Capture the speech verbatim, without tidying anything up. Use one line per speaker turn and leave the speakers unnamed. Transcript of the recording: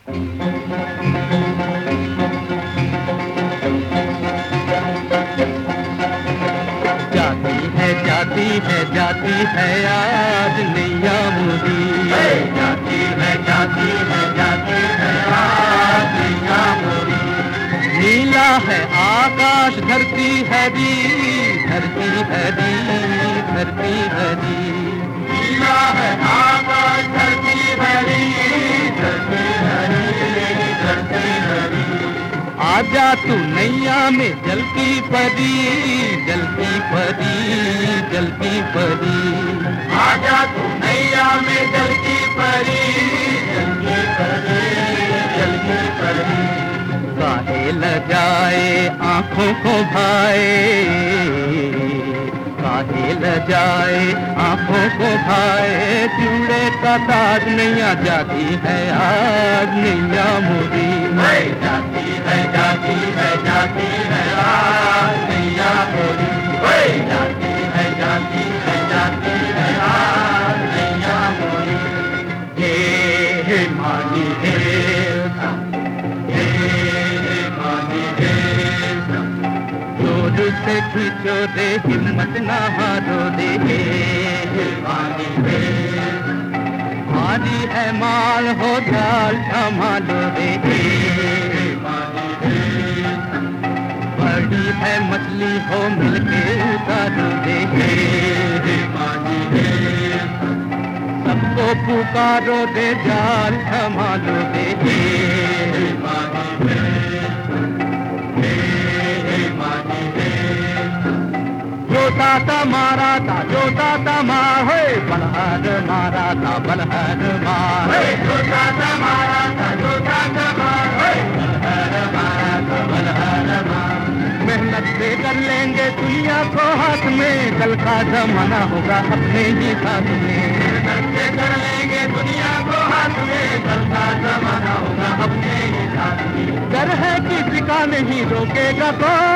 जाती है जाती है जाती है आज नैया मोदी,
जाती है जाती है जाती है आज नैया मोदी।
नीला है आकाश धरती है दी, धरती है दी, धरती है दी।
नीला है आकाश धरती है दी, धरती है दी, धरती है दी।
आजा तू नैया में जलती परी, जलती परी, जलती परी।
आजा तू नैया में जलती परी, जलती परी, जलती परी।
काहे ल जाए आंखों को भाए, काहे ल जाए आंखों को भाए। चूड़े का ताज नैया जाती है आज नैया मोदी।
जाती है जाती है जाती है आज नैया मोदी। जाती है जाती है जाती है आज नैया मोदी। हे मानी हे
जोर से खींचो रे हिम्मत ना हारो रे,
मानी हे
भारी है माल हो जाल संभालो रे।
मानी हे
बड़ी है मछली हो मिलके उतारो रे।
मानी हे
सबको पुकारो रे जाल संभालो रे।
मानी हे मानी हे
जोता था मारा था जोता था मार होए बलहर मारा था बलहर मार।
जोता था मारा था जोता था मार, बलहर मारा था बलहर मार।
मेहनत से कर लेंगे दुनिया को हाथ में, कल का जमाना होगा अपने ही साथ में।
मेहनत से कर लेंगे दुनिया को हाथ में, कल का जमाना होगा अपने ही साथ में।
डर है किसी का नहीं रोकेगा तो